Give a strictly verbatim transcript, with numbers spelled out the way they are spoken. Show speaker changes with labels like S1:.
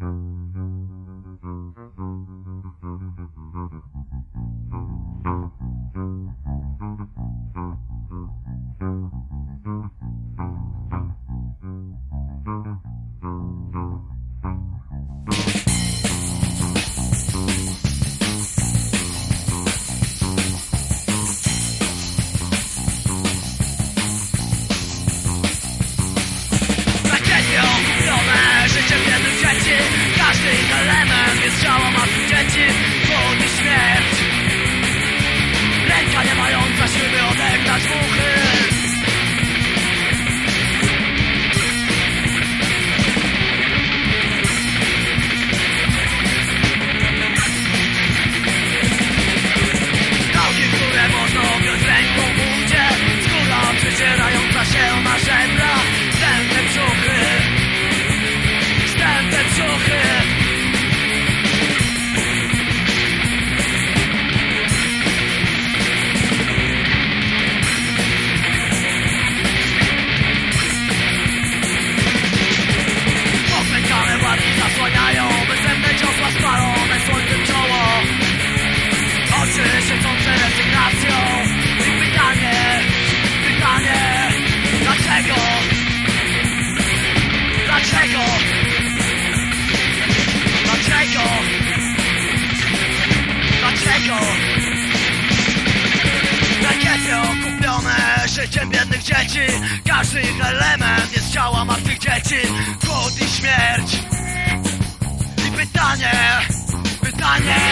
S1: Każdy ich element jest ciało martwych dzieci. Głód i śmierć, ręka nie mająca siły odegnać muchy. Nogi, które można objąć ręką w udzie. Skóra przecierająca się na żebra. Stępne brzuchy, stępne brzuchy. Popękane ładnie zasłaniają bezsępne ciosła spalone słońcem czoło. Oczy świecące rezygnacją. I pytanie, pytanie, dlaczego? Dlaczego? Dlaczego? Dlaczego? Rakiety okupione życiem biednych dzieci. Każdy ich element jest ciała martwych dzieci. Głód i śmierć. I pytanie, pytanie,